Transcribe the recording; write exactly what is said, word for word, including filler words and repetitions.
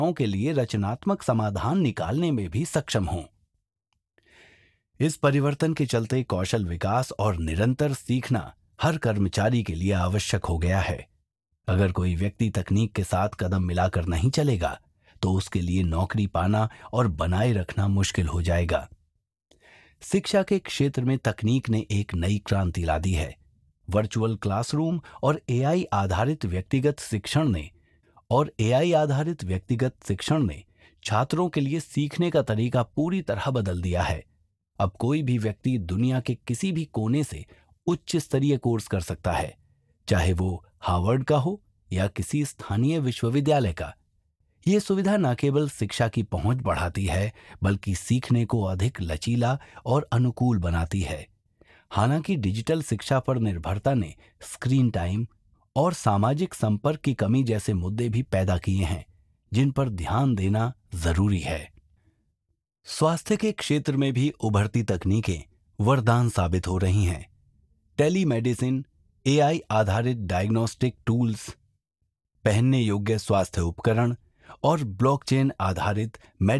समस्याओं के लिए रचनात्मक समाधान निकालने में भी सक्षम हों। इस परिवर्तन के चलते कौशल विकास और निरंतर सीखना हर कर्मचारी के लिए आवश्यक हो गया है। अगर कोई व्यक्ति तकनीक के साथ कदम मिलाकर नहीं चलेगा, तो उसके लिए नौकरी पाना और बनाए रखना मुश्किल हो जाएगा। शिक्षा के क्षेत्र में तकनीक ने एक नई क्रांति ला दी है। वर्चुअल क्लासरूम और एआई आधारित व्यक्तिगत शिक्षण ने और एआई आधारित व्यक्तिगत शिक्षण ने छात्रों के लिए सीखने का तरीका पूरी तरह बदल दिया है। अब कोई भी व्यक्ति दुनिया के किसी भी कोने से उच्च स्तरीय कोर्स कर सकता है, चाहे वो हार्वर्ड का हो या किसी स्थानीय विश्वविद्यालय का। ये सुविधा न केवल शिक्षा की पहुंच बढ़ाती है, बल्कि सीखने को अधिक लचीला और अनुकूल बनाती है। हालांकि डिजिटल शिक्षा पर निर्भरता ने स्क्रीन टाइम और सामाजिक संपर्क की कमी जैसे मुद्दे भी पैदा किए हैं, जिन पर ध्यान देना जरूरी है। स्वास्थ्य के क्षेत्र में भी उभरती तकनीकें वरदान साबित हो रही हैं। टेलीमेडिसिन, एआई आधारित डायग्नोस्टिक टूल्स, पहनने योग्य स्वास्थ्य उपकरण और ब्लॉकचेन आधारित